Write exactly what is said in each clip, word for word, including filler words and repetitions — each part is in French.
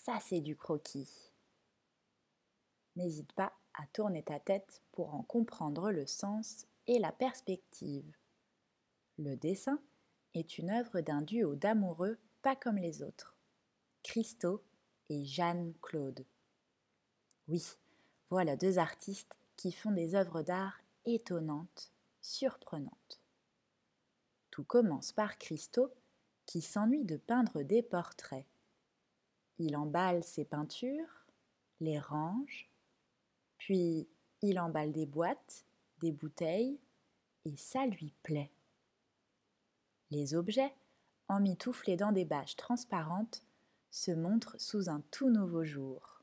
ça c'est du croquis. N'hésite pas à tourner ta tête pour en comprendre le sens et la perspective. Le dessin est une œuvre d'un duo d'amoureux pas comme les autres, Christo et Jeanne-Claude. Oui, voilà deux artistes qui font des œuvres d'art étonnantes, surprenantes. Tout commence par Christo qui s'ennuie de peindre des portraits. Il emballe ses peintures, les range, puis il emballe des boîtes, des bouteilles, et ça lui plaît. Les objets, emmitouflés dans des bâches transparentes, se montrent sous un tout nouveau jour.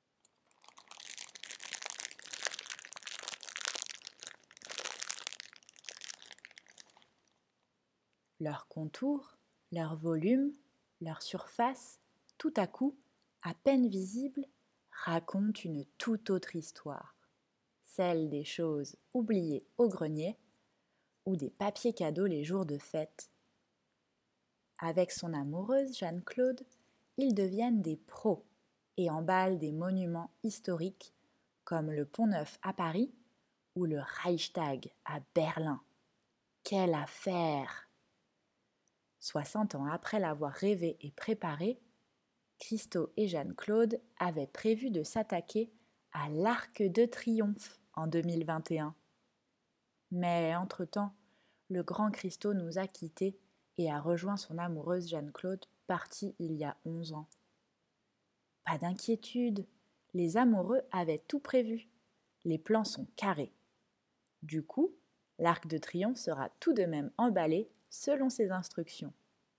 Leur contour, leur volume, leur surface, tout à coup, à peine visible, racontent une toute autre histoire, celle des choses oubliées au grenier ou des papiers cadeaux les jours de fête. Avec son amoureuse Jeanne-Claude, ils deviennent des pros et emballent des monuments historiques comme le Pont-Neuf à Paris ou le Reichstag à Berlin. Quelle affaire! Soixante ans après l'avoir rêvé et préparé, Christo et Jeanne-Claude avaient prévu de s'attaquer à l'Arc de Triomphe en deux mille vingt et un. Mais entre-temps, le grand Christo nous a quittés et a rejoint son amoureuse Jeanne-Claude, partie il y a onze ans. Pas d'inquiétude, les amoureux avaient tout prévu. Les plans sont carrés. Du coup, l'Arc de Triomphe sera tout de même emballé selon ses instructions.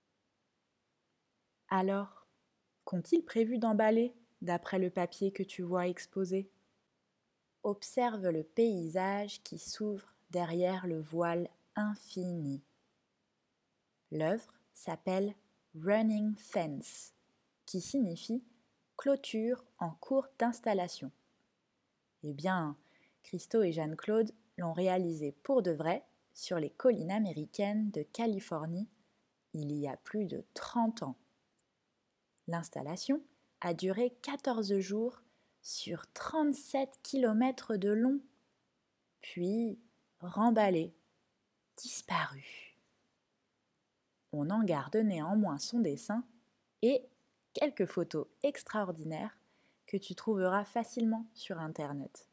Alors, qu'ont-ils prévu d'emballer d'après le papier que tu vois exposé ? Observe le paysage qui s'ouvre derrière le voile infini. L'œuvre s'appelle Running Fence, qui signifie clôture en cours d'installation. Eh bien, Christo et Jeanne-Claude l'ont réalisé pour de vrai sur les collines américaines de Californie il y a plus de trente ans. L'installation a duré quatorze jours sur trente-sept kilomètres de long, puis remballé, disparu. On en garde néanmoins son dessin et quelques photos extraordinaires que tu trouveras facilement sur Internet.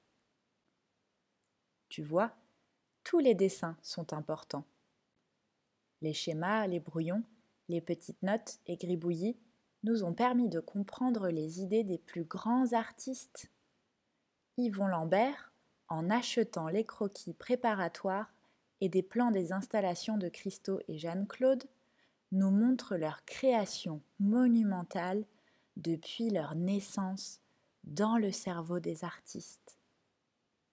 Tu vois, tous les dessins sont importants. Les schémas, les brouillons, les petites notes et gribouillis nous ont permis de comprendre les idées des plus grands artistes. Yvon Lambert, en achetant les croquis préparatoires et des plans des installations de Christo et Jeanne-Claude, nous montre leur création monumentale depuis leur naissance dans le cerveau des artistes.